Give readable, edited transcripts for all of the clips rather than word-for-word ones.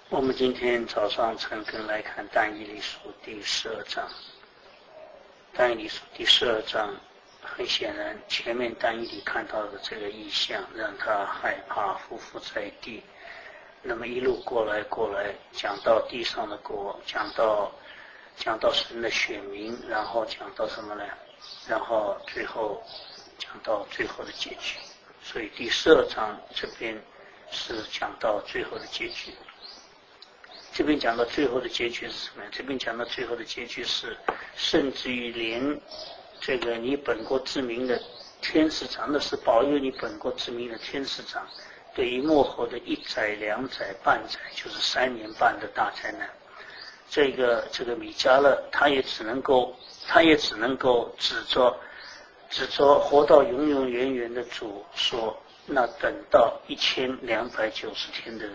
我们今天早上诚恳来看但以理书第12章。但以理书第12章，很显然，前面但以理看到的这个异象，让他害怕，匍匐在地。那么一路过来，讲到地上的国，讲到神的选民，然后讲到什么呢？然后最后讲到最后的结局。所以第12章这边是讲到最后的结局。这边讲到最后的结局是什么？这边讲到最后的结局是，甚至于连这个你本国之民的天使长，那是保佑你本国之民的天使长，对于末后的1载、2载、半载，就是3年半的大灾难，这个米迦勒他也只能够指着活到永永远远的主说，那等到1290天的人。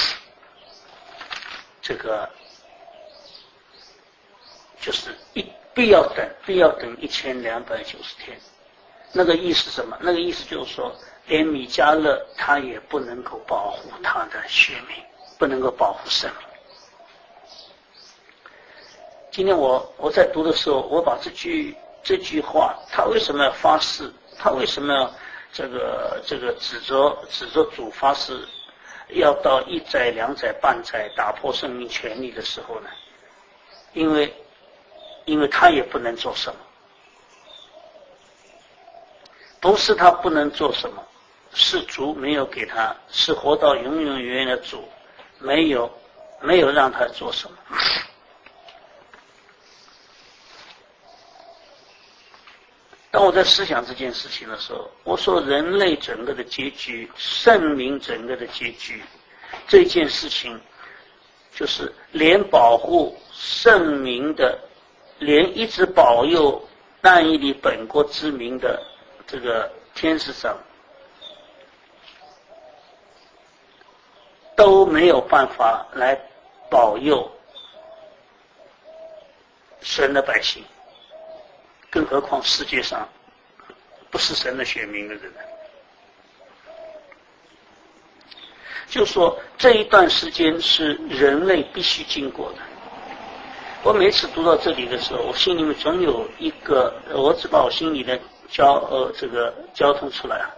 这个就是必要等1290天。那个意思是什么？那个意思就是说，连米迦勒他也不能够保护他的血命，不能够保护生命。今天我在读的时候，我把这句话，他为什么要发誓？他为什么要这个指着主发誓？要到1载、2载、半载打破生命权利的时候呢，因为他也不能做什么，不是他不能做什么，是主没有给他，是活到永永远远的主没有让他做什么。当我在思想这件事情的时候，我说人类整个的结局，圣民整个的结局，这件事情就是连保护圣民的，连一直保佑但以理本国之民的这个天使长都没有办法来保佑神的百姓，更何况世界上不是神的选民的人。就说这一段时间是人类必须经过的。我每次读到这里的时候，我心里面总有一个，我只把我心里的交通出来啊。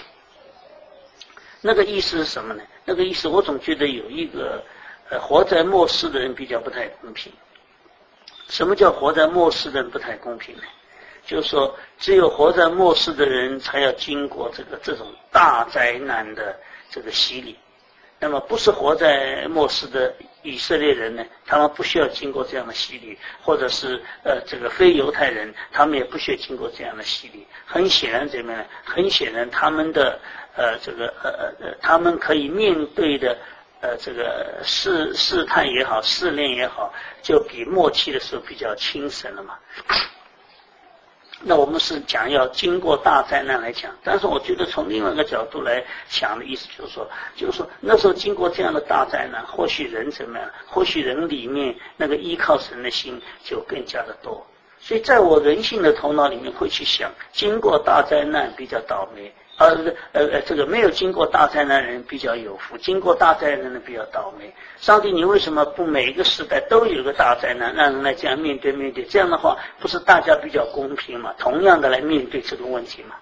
那个意思是什么呢？那个意思我总觉得有一个活在末世的人比较不太公平。什么叫活在末世的人不太公平呢？就是说只有活在末世的人才要经过这种大灾难的这个洗礼。那么不是活在末世的以色列人呢，他们不需要经过这样的洗礼，或者是这个非犹太人，他们也不需要经过这样的洗礼。很显然怎么样呢？很显然他们的他们可以面对的这个试探也好，试炼也好，就比末期的时候比较轻省了嘛。那我们是讲要经过大灾难来讲，但是我觉得从另外一个角度来想的意思就是说那时候经过这样的大灾难，或许人怎么样？或许人里面那个依靠神的心就更加的多。所以在我人性的头脑里面会去想，经过大灾难比较倒霉，这个没有经过大灾难的人比较有福，经过大灾难的人比较倒霉。上帝，你为什么不每一个时代都有个大灾难，让人来这样面对？这样的话，不是大家比较公平吗？同样的来面对这个问题吗？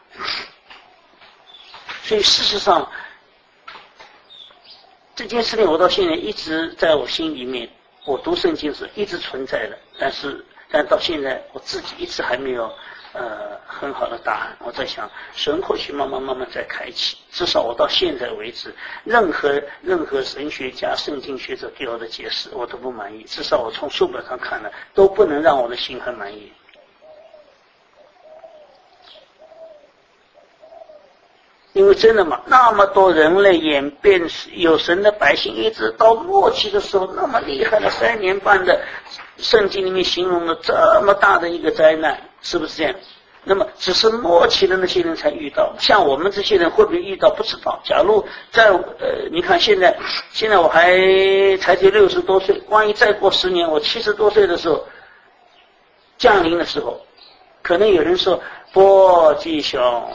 所以事实上，这件事情我到现在一直在我心里面，我读圣经是一直存在的，但到现在我自己一直还没有很好的答案。我在想，神或许慢慢在开启，至少我到现在为止，任何神学家、圣经学者给我的解释我都不满意，至少我从书本上看了都不能让我的心很满意。因为真的嘛，那么多人类演变有神的百姓，一直到末期的时候，那么厉害的3年半的圣经里面形容了这么大的一个灾难，是不是这样？那么只是末期的那些人才遇到，像我们这些人会不会遇到不知道。假如你看现在我还才60多岁，万一再过10年，我70多岁的时候降临的时候，可能有人说，波基兄，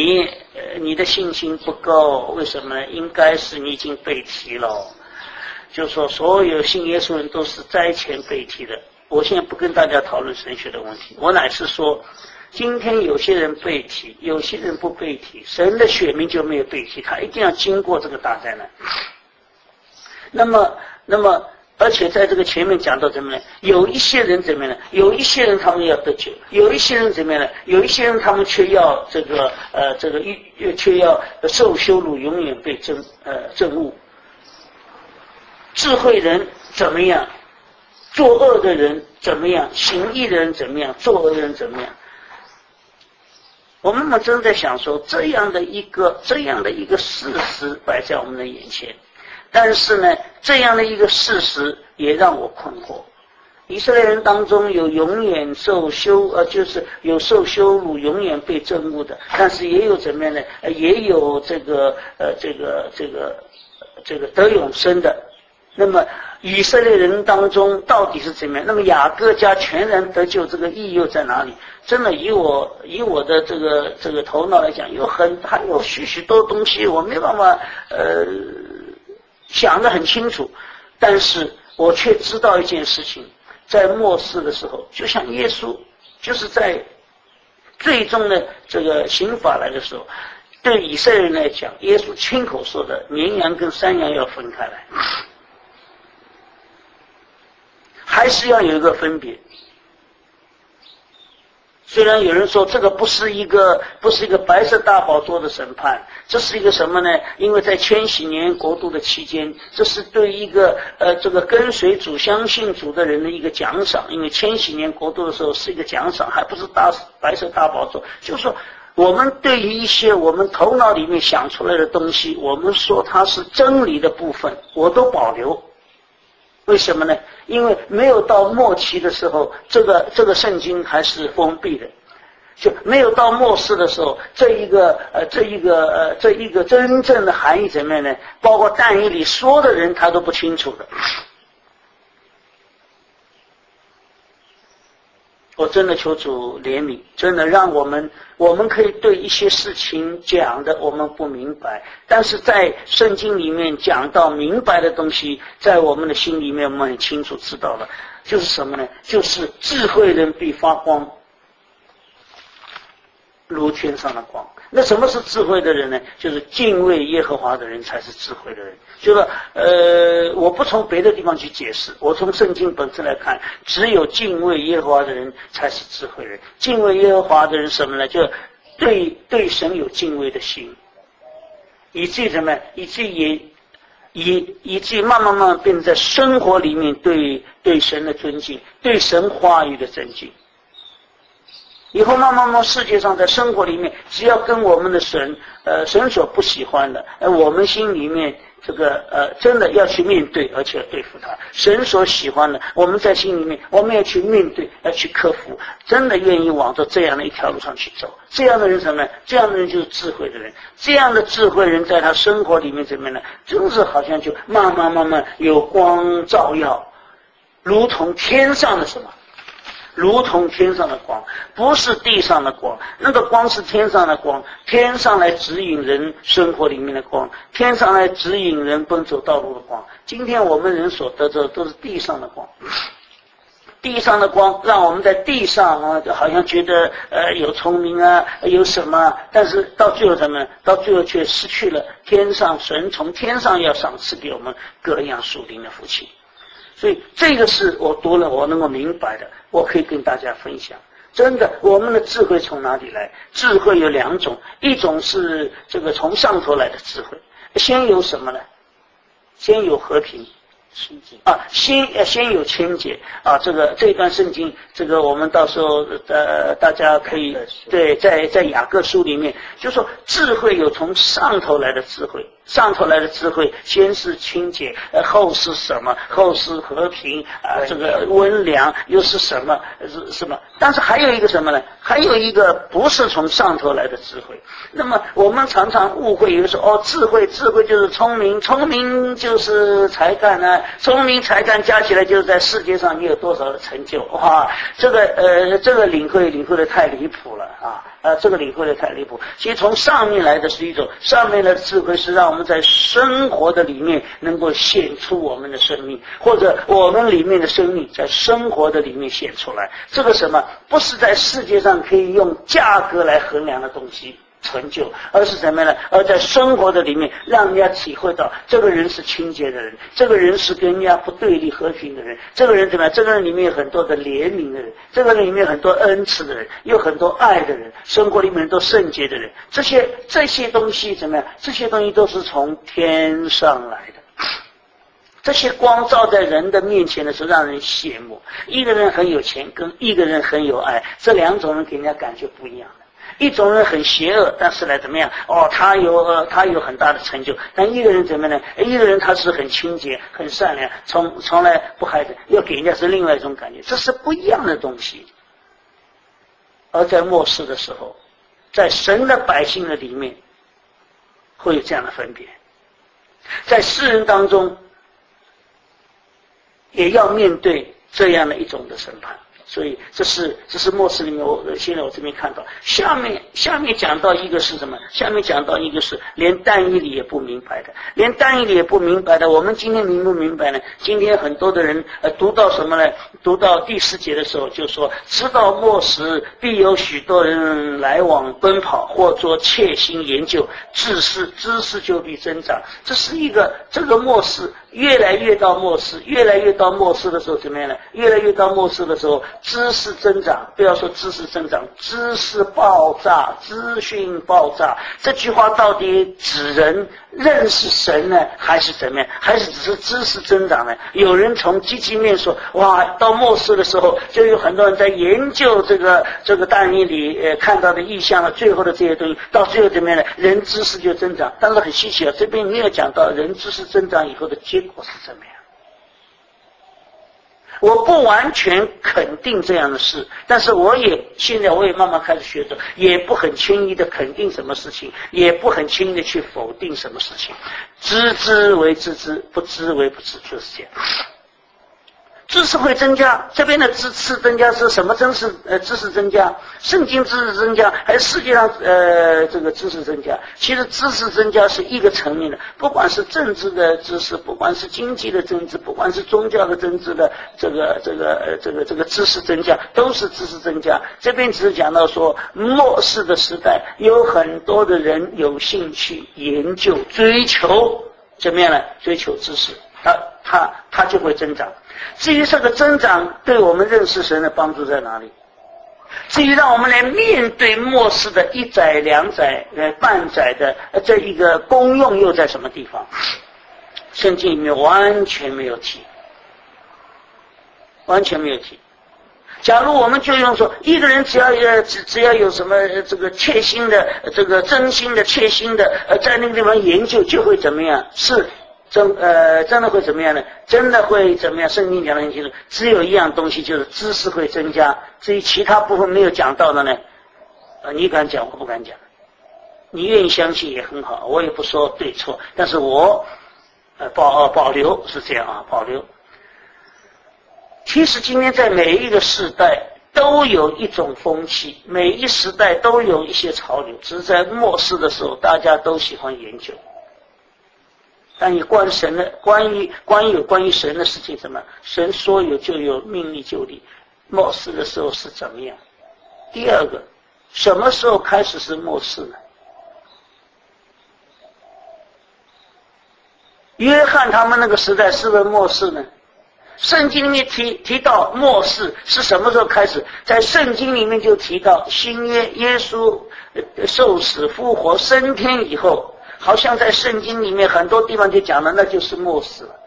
你的信心不够，为什么呢？应该是你已经被提了。 就是说所有信耶稣人都是灾前被提的。我现在不跟大家讨论神学的问题，我乃是说，今天有些人被提，有些人不被提，神的选民就没有被提，他一定要经过这个大灾难。那么，而且在这个前面讲到怎么呢？有一些人怎么样呢？有一些人他们要得救，有一些人怎么样呢？有一些人他们却要却要受羞辱，永远被憎恶。智慧人怎么样？作恶的人怎么样？行义的人怎么样？作恶的人怎么样？我们真在想说，这样的一个事实摆在我们的眼前，但是呢，这样的一个事实也让我困惑。以色列人当中有永远就是有受羞辱、永远被憎恶的，但是也有怎么样呢？也有这个得永生的。那么以色列人当中到底是怎么样？那么雅各家全然得救，这个意义又在哪里？真的以我的这个头脑来讲，还有许多东西我没办法想得很清楚，但是我却知道一件事情，在末世的时候，就像耶稣就是在最终的这个刑罚来的时候，对以色列人来讲，耶稣亲口说的，绵羊跟山羊要分开来。还是要有一个分别。虽然有人说这个不是一个白色大宝座的审判，这是一个什么呢？因为在千禧年国度的期间，这是对一个这个跟随主、相信主的人的一个奖赏。因为千禧年国度的时候是一个奖赏，还不是白色大宝座。就是说，我们对于一些我们头脑里面想出来的东西，我们说它是真理的部分，我都保留。为什么呢？因为没有到末期的时候，这个圣经还是封闭的，就没有到末世的时候，这一个真正的含义怎么样呢？包括但以理说的人他都不清楚的。我真的求主怜悯，真的让我们可以对一些事情讲的我们不明白，但是在圣经里面讲到明白的东西，在我们的心里面我们很清楚知道了，就是什么呢？就是智慧人必发光，如天上的光。那什么是智慧的人呢？就是敬畏耶和华的人才是智慧的人。就是我不从别的地方去解释，我从圣经本身来看，只有敬畏耶和华的人才是智慧人。敬畏耶和华的人什么呢？就对神有敬畏的心，以至于什么？以至于慢慢变成在生活里面对神的尊敬，对神话语的尊敬。以后慢慢世界上在生活里面，只要跟我们的神所不喜欢的，我们心里面真的要去面对，而且要对付他。神所喜欢的，我们在心里面我们要去面对，要去克服，真的愿意往着这样的一条路上去走。这样的人什么呢？这样的人就是智慧的人。这样的智慧人在他生活里面怎么样呢？就是好像就慢慢有光照耀，如同天上的什么？如同天上的光，不是地上的光，那个光是天上的光，天上来指引人生活里面的光，天上来指引人奔走道路的光。今天我们人所得的都是地上的光，地上的光让我们在地上好像觉得有聪明有什么，但是到最后什么？到最后却失去了天上神从天上要赏赐给我们各样属灵的福气。所以这个是我读了我能够明白的，我可以跟大家分享。真的，我们的智慧从哪里来？智慧有两种，一种是这个从上头来的智慧，先有什么呢？先有和平，先有清洁啊！这段圣经，我们到时候大家可以对在雅各书里面，就说智慧有从上头来的智慧，上头来的智慧，先是清洁，后是什么？后是和平温良，又是什么？什么？但是还有一个什么呢？还有一个不是从上头来的智慧。那么我们常常误会，有人说智慧就是聪明，聪明就是才干聪明才干加起来就是在世界上你有多少的成就。哇，这个领会的太离谱了啊！这个领会的太离谱。其实从上面来的是一种，上面的智慧是让我们在生活的里面能够显出我们的生命，或者我们里面的生命在生活的里面显出来。这个什么不是在世界上可以用价格来衡量的东西成就，而是什么呢？而在生活的里面让人家体会到这个人是清洁的人，这个人是跟人家不对立和平的人，这个人怎么样？这个人里面有很多的怜悯的人，这个人里面有很多恩慈的人，有很多爱的人，生活里面都圣洁的人。这些东西怎么样？这些东西都是从天上来的。这些光照在人的面前的时候让人羡慕。一个人很有钱跟一个人很有爱，这两种人给人家感觉不一样的。一种人很邪恶，但是呢怎么样？他有很大的成就。但一个人怎么呢？一个人他是很清洁、很善良，从来不害人，要给人家是另外一种感觉，这是不一样的东西。而在末世的时候，在神的百姓的里面，会有这样的分别。在世人当中，也要面对这样的一种的审判。所以这是末世里面现在我这边看到下面讲到一个是什么？下面讲到一个是连但以理也不明白的，连但以理也不明白的。我们今天明不明白呢？今天很多的人读到什么呢？读到第4节的时候就说，直到末时必有许多人来往奔跑，或做切心研究，知识就必增长。这是一个这个末世越来越到末世的时候怎么样呢？越来越到末世的时候，知识增长，不要说知识增长，知识爆炸，资讯爆炸。这句话到底指人认识神呢，还是怎么样？还是只是知识增长呢？有人从积极面说，哇，到末世的时候，就有很多人在研究这个但以理看到的意象了，最后的这些东西，到最后怎么样呢？人知识就增长。但是很稀奇啊，这边没有讲到人知识增长以后的结果是怎么样。我不完全肯定这样的事，但是现在我也慢慢开始学着，也不很轻易的肯定什么事情，也不很轻易的去否定什么事情。知之为知之，不知为不知，就是这样。知识会增加，这边的知识增加是什么知识增加？圣经知识增加，还是世界上这个知识增加？其实知识增加是一个层面的，不管是政治的知识，不管是经济的政治，不管是宗教的政治的这个知识增加，都是知识增加。这边只是讲到说，末世的时代有很多的人有兴趣研究、追求怎么样呢？追求知识，它就会增长。至于这个增长对我们认识神的帮助在哪里？至于让我们来面对末世的1载、2载、半载的这一个功用又在什么地方？圣经里面完全没有提，完全没有提。假如我们就用说，一个人只要有什么这个切心的、这个真心的、切心的，在那个地方研究就会怎么样？是。真的会怎么样呢？真的会怎么样？圣经讲得很清楚，只有一样东西，就是知识会增加。至于其他部分没有讲到的呢，你敢讲，我不敢讲。你愿意相信也很好，我也不说对错，但是我保留是这样啊，保留。其实今天在每一个时代都有一种风气，每一时代都有一些潮流，只是在末世的时候，大家都喜欢研究。但你关于神的事情，什么？神说有就有，命立就立。末世的时候是怎么样？第二个，什么时候开始是末世呢？约翰他们那个时代是不是末世呢？圣经里面提到末世是什么时候开始？在圣经里面就提到新约耶稣受死复活升天以后，好像在圣经里面很多地方就讲了，那就是末世了。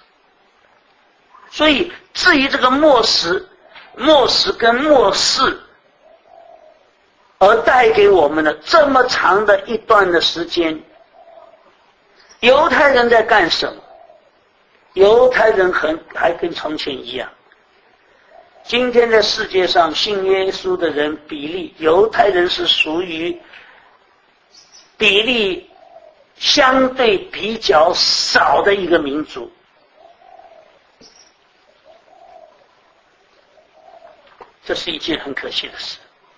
所以至于这个末世跟末世而带给我们的这么长的一段的时间，犹太人在干什么？犹太人还跟从前一样。今天在世界上信耶稣的人比例，犹太人是属于比例相对比较少的一个民族。 这是一件很可惜的事。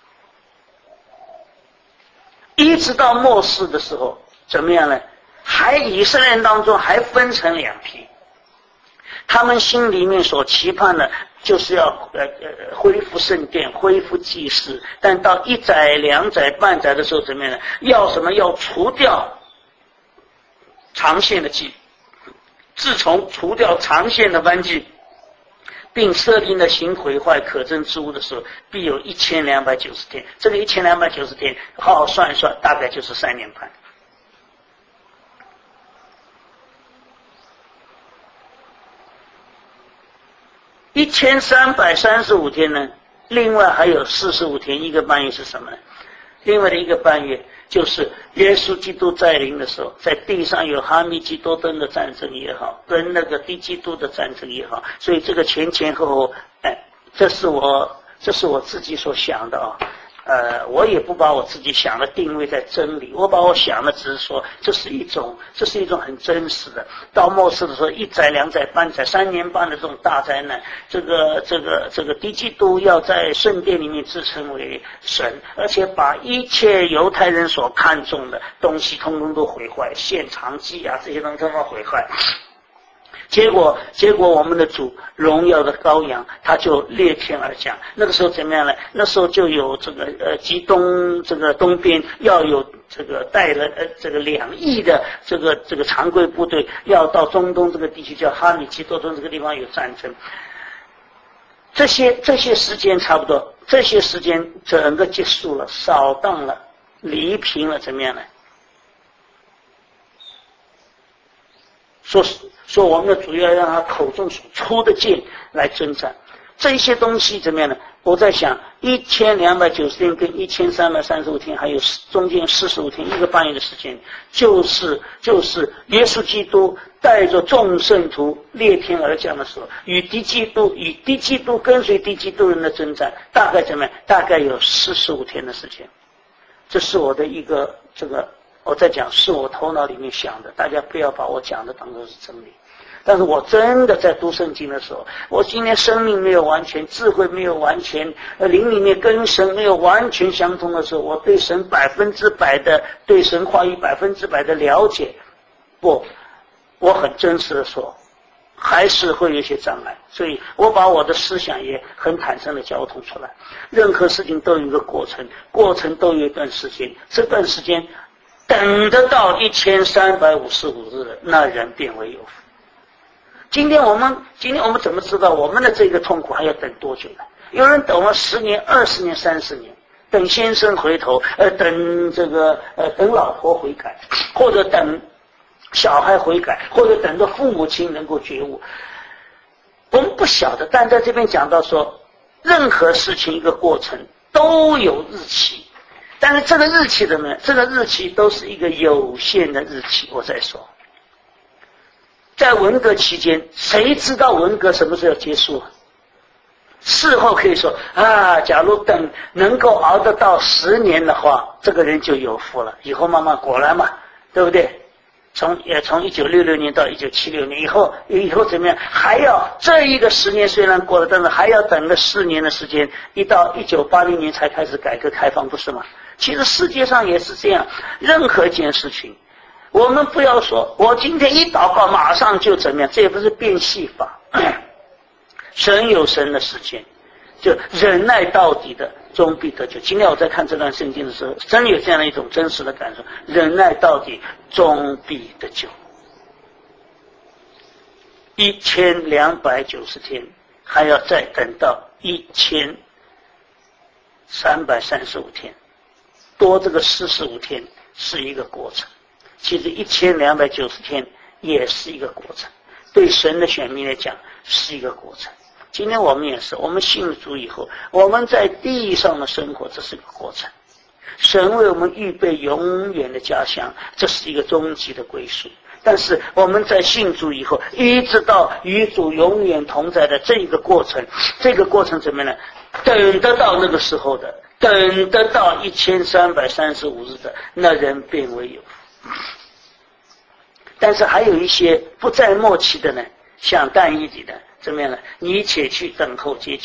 一直到末世的时候，怎么样呢？以色列人当中还分成两批，他们心里面所期盼的就是要恢复圣殿，恢复祭祀，但到一载、两载、半载的时候，怎么样呢？要什么？要除掉长线的祭。自从除掉长线的燔祭，并设定了行毁坏可憎之物的时候，必有1290天。这个1290天，好好算一算，大概就是3年半。1335天呢，另外还有45天，一个半月是什么呢？另外的一个半月就是耶稣基督在临的时候，在地上有哈密基多登的战争也好，跟那个低基督的战争也好，所以这个前后后，这是我自己所想的啊。我也不把我自己想的定位在真理，我把我想的只是说，这是一种很真实的。到末世的时候，一载、两载、半载、3年半的这种大灾难，这个低基督要在圣殿里面自称为神，而且把一切犹太人所看重的东西通通都毁坏，献长祭啊这些东西通通毁坏。结果我们的主荣耀的羔羊，他就裂天而降。那个时候怎么样呢？那时候就有这个极东这个东边要有这个带了这个2亿的这个常规部队要到中东这个地区，叫哈米基多顿这个地方有战争。这些时间差不多，这些时间整个结束了，扫荡了，离平了，怎么样呢？说我们的主要让他口中所出的剑来征战，这些东西怎么样呢？我在想，1290天跟1335天，还有中间45天，一个半月的时间，就是耶稣基督带着众圣徒裂天而降的时候，与低基督跟随低基督人的征战，大概怎么样？大概有45天的时间。这是我的一个我在讲是我头脑里面想的，大家不要把我讲的当作是真理。但是我真的在读圣经的时候，我今天生命没有完全，智慧没有完全，灵里面跟神没有完全相通的时候，我对神100%的对神话语100%的了解，我很真实的说，还是会有一些障碍。所以我把我的思想也很坦诚的交通出来。任何事情都有一个过程，都有一段时间，这段时间等得到1355日的那人变为有福。今天我们怎么知道我们的这个痛苦还要等多久呢？有人等了10年、20年、30年，等先生回头，等老婆悔改，或者等小孩悔改，或者等着父母亲能够觉悟。我们不晓得，但在这边讲到说，任何事情一个过程都有日期，但是这个日期这个日期都是一个有限的日期。我再说，在文革期间，谁知道文革什么时候结束啊？事后可以说啊，假如能够熬得到10年的话，这个人就有福了。以后慢慢果然嘛，对不对？从1966年到1976年以后怎么样？还要这一个10年虽然过了，但是还要等个4年的时间，一到1980年才开始改革开放，不是吗？其实世界上也是这样，任何一件事情，我们不要说我今天一祷告马上就怎么样，这也不是变戏法。神有神的时间，就忍耐到底的终必得救。今天我在看这段圣经的时候，真有这样的一种真实的感受，忍耐到底终必得救。1290天，还要再等到1335天，多这个45天是一个过程。其实1290天也是一个过程，对神的选民来讲是一个过程。今天我们也是，我们信了主以后，我们在地上的生活，这是一个过程。神为我们预备永远的家乡，这是一个终极的归属。但是我们在信主以后，一直到与主永远同在的这个过程，怎么样呢？等得到那个时候的，等得到1335日的，那人变为有福。但是还有一些不在末期的呢，像但以理的怎么样呢？你且去等候结局，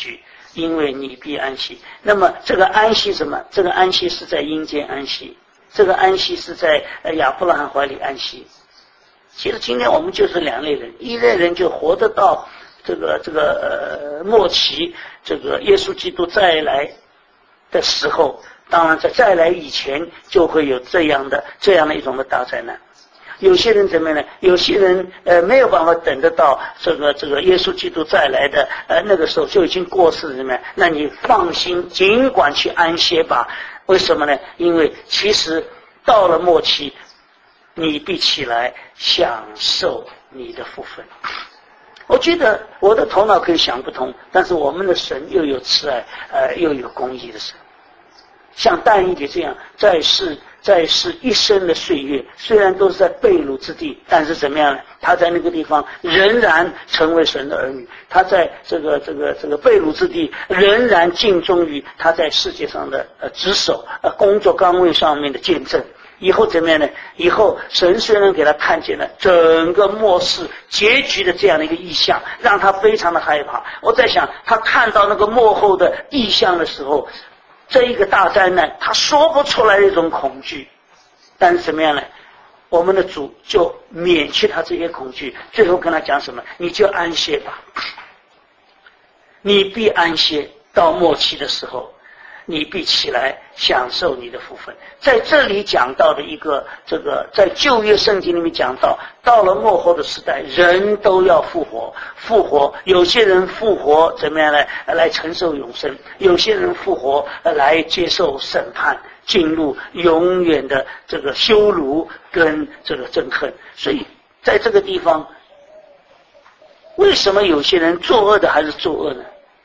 因为你必安息。那么这个安息什么？这个安息是在阴间安息，这个安息是在亚伯拉罕怀里安息。其实今天我们就是两类人，一类人就活得到末期，这个耶稣基督再来的时候，当然在再来以前就会有这样的一种的大灾难。有些人怎么样呢？有些人没有办法等得到这个耶稣基督再来的那个时候就已经过世了，怎么样？那你放心，尽管去安歇吧。为什么呢？因为其实到了末期，你必起来享受你的福分。我觉得我的头脑可以想不通，但是我们的神又有慈爱，又有公义的神。像但以理这样在世一生的岁月，虽然都是在被掳之地，但是怎么样呢？他在那个地方仍然成为神的儿女，他在这个被掳之地仍然尽忠于他在世界上的职守工作岗位上面的见证。以后怎么样呢？以后神虽然给他看见了整个末世结局的这样的一个意象，让他非常的害怕。我在想，他看到那个末后的意象的时候，这一个大灾难，他说不出来的一种恐惧。但是怎么样呢？我们的主就免去他这些恐惧，最后跟他讲什么？你就安歇吧，你必安歇，到末期的时候你必起来享受你的福分。在这里讲到的一个在旧约圣经里面讲到了末后的时代，人都要复活。有些人复活怎么样呢？来承受永生；有些人复活来接受审判，进入永远的这个羞辱跟这个憎恨。所以在这个地方，为什么有些人作恶的还是作恶呢？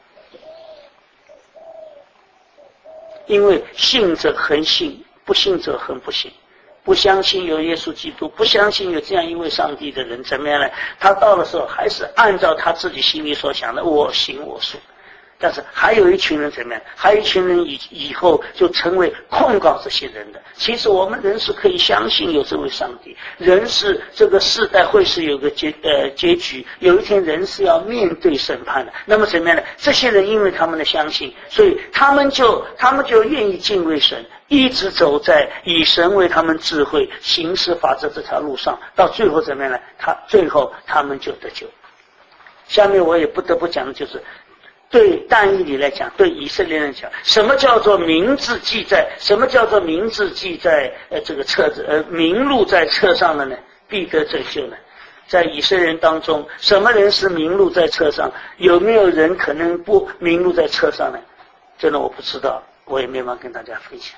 因为信者恒信，不信者恒不信。不相信有耶稣基督，不相信有这样一位上帝的人，怎么样呢？他到的时候还是按照他自己心里所想的我行我素。但是还有一群人怎么样？还有一群人以后就成为控告这些人的。其实我们人是可以相信有这位上帝，人是这个世代会是有个结局，有一天人是要面对审判的。那么怎么样呢？这些人因为他们的相信，所以他们就愿意敬畏神，一直走在以神为他们智慧行事法则这条路上，到最后怎么样呢？最后他们就得救。下面我也不得不讲的就是对但以理来讲，对以色列人讲，什么叫做名字记在？什么叫做名字记在这个册子名录在册上的呢？必得拯救呢？在以色列人当中，什么人是名录在册上？有没有人可能不名录在册上呢？真的我不知道，我也没法跟大家分享。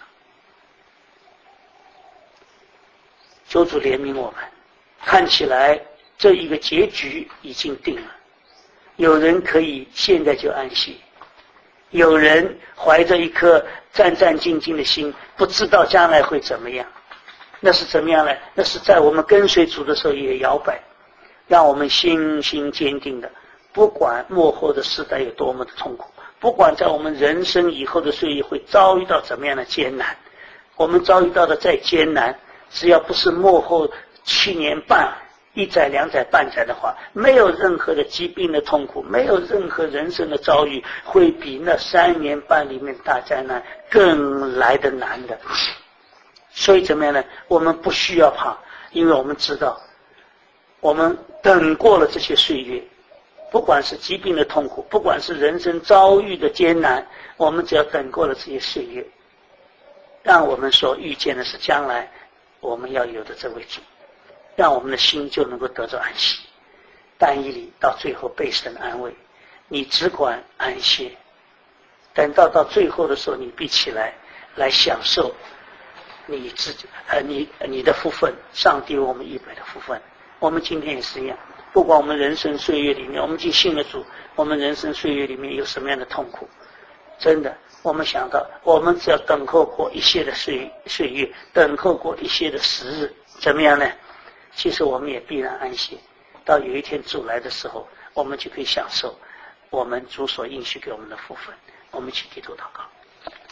求主怜悯我们，看起来这一个结局已经定了。有人可以现在就安息，有人怀着一颗战战兢兢的心，不知道将来会怎么样。那是怎么样呢？那是在我们跟随主的时候也摇摆，让我们心坚定的，不管末后的时代有多么的痛苦，不管在我们人生以后的岁月会遭遇到怎么样的艰难，我们遭遇到的再艰难，只要不是末后7年半1载2载半载的话，没有任何的疾病的痛苦，没有任何人生的遭遇会比那3年半里面大灾难更来得难的。所以怎么样呢？我们不需要怕，因为我们知道我们等过了这些岁月，不管是疾病的痛苦，不管是人生遭遇的艰难，我们只要等过了这些岁月，让我们所遇见的是将来我们要有的这位主，让我们的心就能够得到安息。但以理到最后被神安慰，你只管安歇，等到最后的时候，你必起来享受你自己你的福分，上帝为我们预备的福分。我们今天也是一样，不管我们人生岁月里面，我们已经信了主，我们人生岁月里面有什么样的痛苦，真的我们想到我们只要等候过一些的岁月，等候过一些的时日，怎么样呢？其实我们也必然安息，到有一天主来的时候，我们就可以享受我们主所应许给我们的福分。我们一起低头祷告。